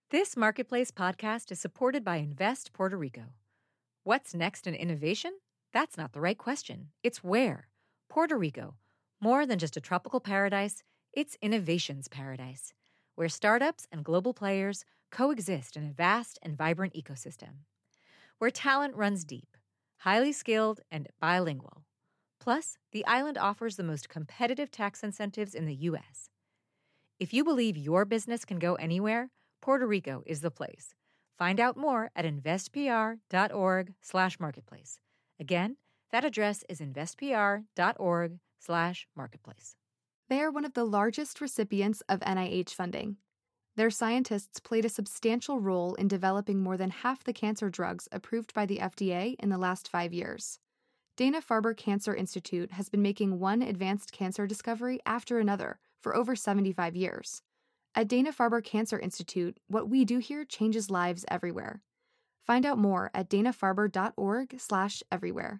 This Marketplace podcast is supported by Invest Puerto Rico. What's next in innovation? That's not the right question. It's where. Puerto Rico. More than just a tropical paradise, it's innovation's paradise, where startups and global players coexist in a vast and vibrant ecosystem. Where talent runs deep, highly skilled, and bilingual. Plus, the island offers the most competitive tax incentives in the U.S. If you believe your business can go anywhere, Puerto Rico is the place. Find out more at investpr.org/marketplace. Again, that address is investpr.org/marketplace. They are one of the largest recipients of NIH funding. Their scientists played a substantial role in developing more than half the cancer drugs approved by the FDA in the last 5 years. Dana-Farber Cancer Institute has been making one advanced cancer discovery after another for over 75 years. At Dana-Farber Cancer Institute, what we do here changes lives everywhere. Find out more at danafarber.org/everywhere.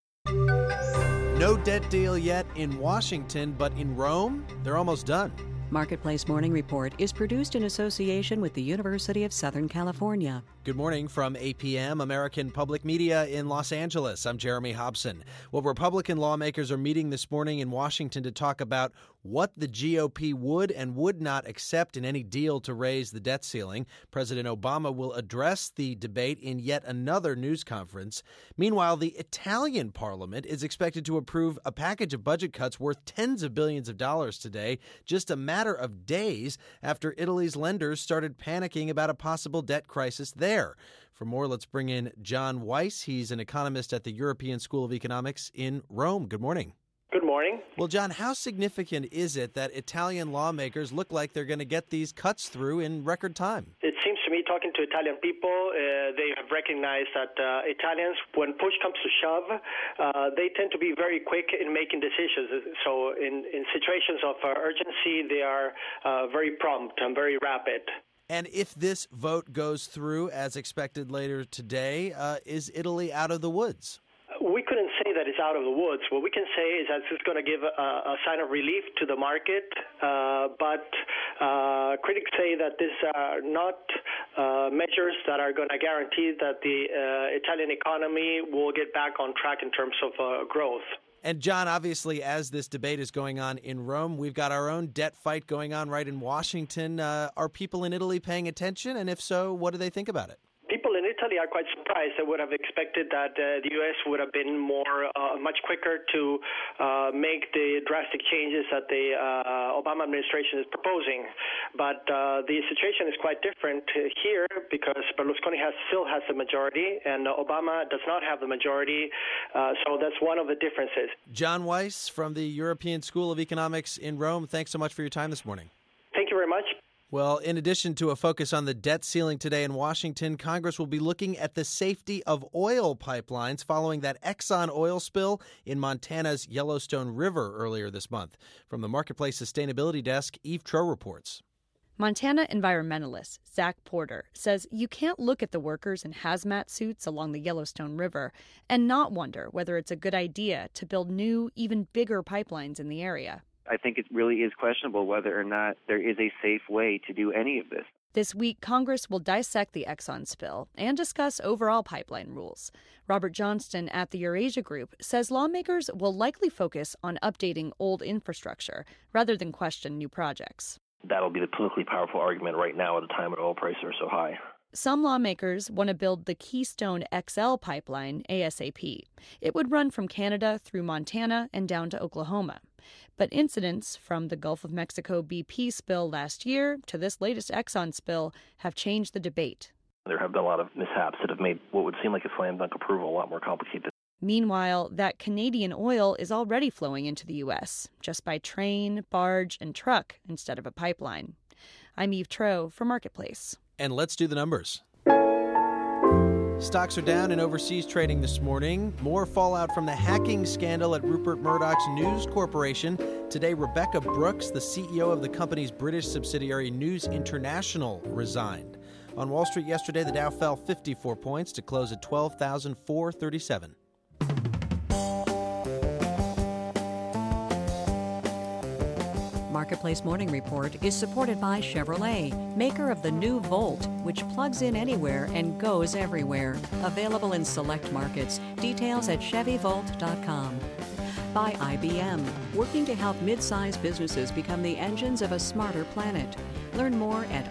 No debt deal yet in Washington, but in Rome, they're almost done. Marketplace Morning Report is produced in association with the University of Southern California. Good morning from APM, American Public Media in Los Angeles. I'm Jeremy Hobson. Well, Republican lawmakers are meeting this morning in Washington to talk about what the GOP would and would not accept in any deal to raise the debt ceiling. President Obama will address the debate in yet another news conference. Meanwhile, the Italian parliament is expected to approve a package of budget cuts worth tens of billions of dollars today, just a matter of days after Italy's lenders started panicking about a possible debt crisis there. For more, let's bring in John Weiss. He's an economist at the European School of Economics in Rome. Good morning. Good morning. Well, John, how significant is it that Italian lawmakers look like they're going to get these cuts through in record time? It seems to me, talking to Italian people, they have recognized that Italians, when push comes to shove, they tend to be very quick in making decisions. So in situations of urgency, they are very prompt and very rapid. And if this vote goes through as expected later today, is Italy out of the woods? We couldn't say that it's out of the woods. What we can say is that it's going to give a sign of relief to the market, but critics say that these are not measures that are going to guarantee that the Italian economy will get back on track in terms of growth. And John, obviously, as this debate is going on in Rome, we've got our own debt fight going on right in Washington. Are people in Italy paying attention? And if so, what do they think about it? People in Italy are quite surprised. They would have expected that the U.S. would have been much quicker to make the drastic changes that the Obama administration is proposing. But the situation is quite different here because Berlusconi still has the majority and Obama does not have the majority. So that's one of the differences. John Weiss from the European School of Economics in Rome, thanks so much for your time this morning. Thank you very much. Well, in addition to a focus on the debt ceiling today in Washington, Congress will be looking at the safety of oil pipelines following that Exxon oil spill in Montana's Yellowstone River earlier this month. From the Marketplace Sustainability Desk, Eve Troe reports. Montana environmentalist Zach Porter says you can't look at the workers in hazmat suits along the Yellowstone River and not wonder whether it's a good idea to build new, even bigger pipelines in the area. I think it really is questionable whether or not there is a safe way to do any of this. This week, Congress will dissect the Exxon spill and discuss overall pipeline rules. Robert Johnston at the Eurasia Group says lawmakers will likely focus on updating old infrastructure rather than question new projects. That'll be the politically powerful argument right now at a time when oil prices are so high. Some lawmakers want to build the Keystone XL pipeline ASAP. It would run from Canada through Montana and down to Oklahoma. But incidents from the Gulf of Mexico BP spill last year to this latest Exxon spill have changed the debate. There have been a lot of mishaps that have made what would seem like a slam dunk approval a lot more complicated. Meanwhile, that Canadian oil is already flowing into the U.S., just by train, barge, and truck instead of a pipeline. I'm Eve Troe for Marketplace. And let's do the numbers. Stocks are down in overseas trading this morning. More fallout from the hacking scandal at Rupert Murdoch's News Corporation. Today, Rebecca Brooks, the CEO of the company's British subsidiary News International, resigned. On Wall Street yesterday, the Dow fell 54 points to close at 12,437. Marketplace Morning Report is supported by Chevrolet, maker of the new Volt, which plugs in anywhere and goes everywhere. Available in select markets. Details at ChevyVolt.com. By IBM, working to help mid-sized businesses become the engines of a smarter planet. Learn more at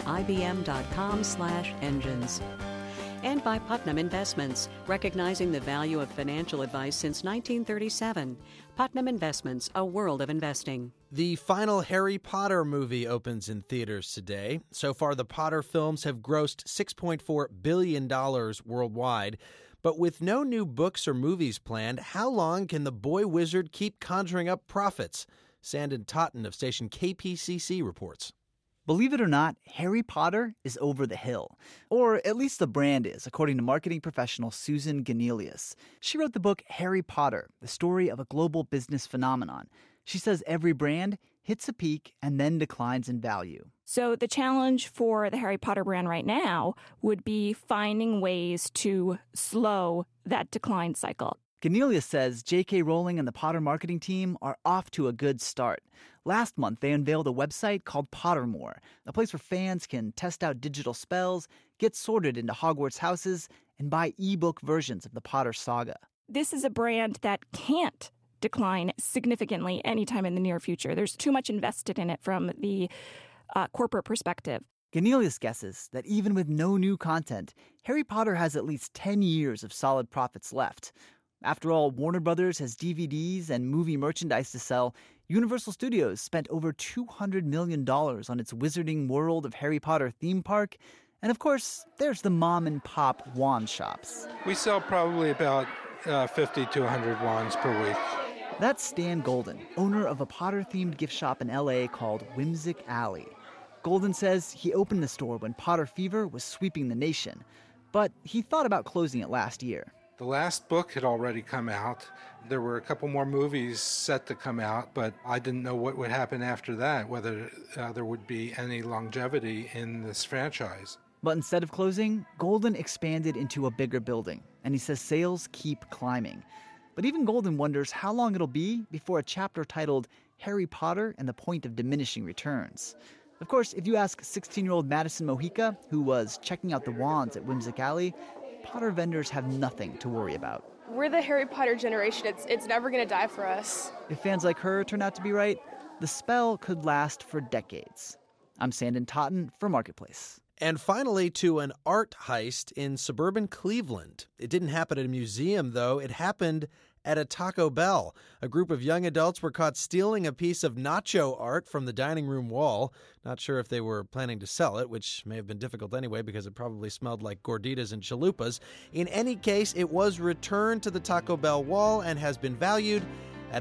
ibm.com/engines. And by Putnam Investments, recognizing the value of financial advice since 1937. Putnam Investments, a world of investing. The final Harry Potter movie opens in theaters today. So far, the Potter films have grossed $6.4 billion worldwide. But with no new books or movies planned, how long can the boy wizard keep conjuring up profits? Sandon Totten of station KPCC reports. Believe it or not, Harry Potter is over the hill. Or at least the brand is, according to marketing professional Susan Ganelius. She wrote the book Harry Potter, the story of a global business phenomenon. She says every brand hits a peak and then declines in value. So the challenge for the Harry Potter brand right now would be finding ways to slow that decline cycle. Ganelius says J.K. Rowling and the Potter marketing team are off to a good start. Last month, they unveiled a website called Pottermore, a place where fans can test out digital spells, get sorted into Hogwarts houses, and buy ebook versions of the Potter saga. This is a brand that can't decline significantly anytime in the near future. There's too much invested in it from the corporate perspective. Ganelius guesses that even with no new content, Harry Potter has at least 10 years of solid profits left. After all, Warner Brothers has DVDs and movie merchandise to sell. Universal Studios spent over $200 million on its Wizarding World of Harry Potter theme park. And of course, there's the mom-and-pop wand shops. We sell probably about 50 to 100 wands per week. That's Stan Golden, owner of a Potter-themed gift shop in L.A. called Whimsic Alley. Golden says he opened the store when Potter fever was sweeping the nation, but he thought about closing it last year. The last book had already come out. There were a couple more movies set to come out, but I didn't know what would happen after that, whether there would be any longevity in this franchise. But instead of closing, Golden expanded into a bigger building, and he says sales keep climbing. But even Golden wonders how long it'll be before a chapter titled Harry Potter and the Point of Diminishing returns. Of course, if you ask 16-year-old Madison Mojica, who was checking out the wands at Whimsic Alley, Potter vendors have nothing to worry about. We're the Harry Potter generation. It's never going to die for us. If fans like her turn out to be right, the spell could last for decades. I'm Sandon Totten for Marketplace. And finally, to an art heist in suburban Cleveland. It didn't happen at a museum, though. It happened at a Taco Bell. A group of young adults were caught stealing a piece of nacho art from the dining room wall. Not sure if they were planning to sell it, which may have been difficult anyway because it probably smelled like gorditas and chalupas. In any case, it was returned to the Taco Bell wall and has been valued at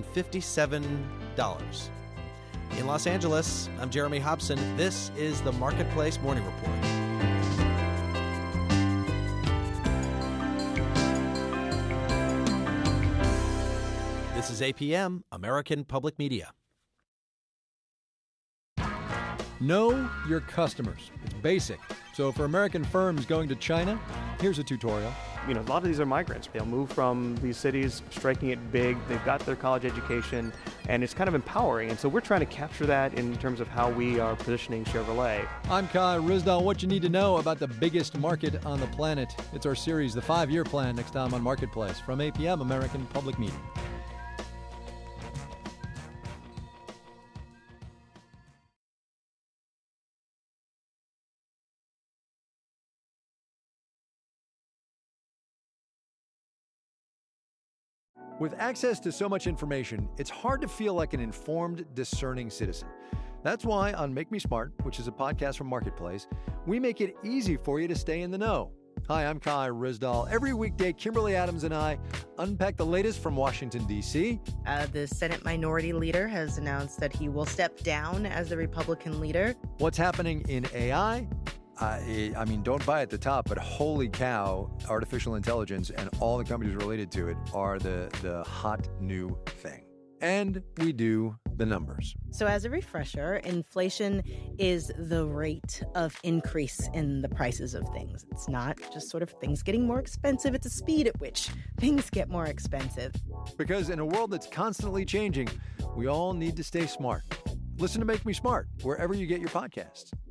$157. In Los Angeles, I'm Jeremy Hobson. This is the Marketplace Morning Report. This is APM, American Public Media. Know your customers. It's basic. So for American firms going to China, here's a tutorial. A lot of these are migrants. They'll move from these cities, striking it big. They've got their college education, and it's kind of empowering. And so we're trying to capture that in terms of how we are positioning Chevrolet. I'm Kai Rizdal. What you need to know about the biggest market on the planet. It's our series, The 5-Year Plan, next time on Marketplace from APM, American Public Media. With access to so much information, it's hard to feel like an informed, discerning citizen. That's why on Make Me Smart, which is a podcast from Marketplace, we make it easy for you to stay in the know. Hi, I'm Kai Rizdal. Every weekday, Kimberly Adams and I unpack the latest from Washington, D.C. The Senate Minority Leader has announced that he will step down as the Republican leader. What's happening in AI? Don't buy at the top, but holy cow, artificial intelligence and all the companies related to it are the hot new thing. And we do the numbers. So as a refresher, inflation is the rate of increase in the prices of things. It's not just sort of things getting more expensive. It's a speed at which things get more expensive. Because in a world that's constantly changing, we all need to stay smart. Listen to Make Me Smart wherever you get your podcasts.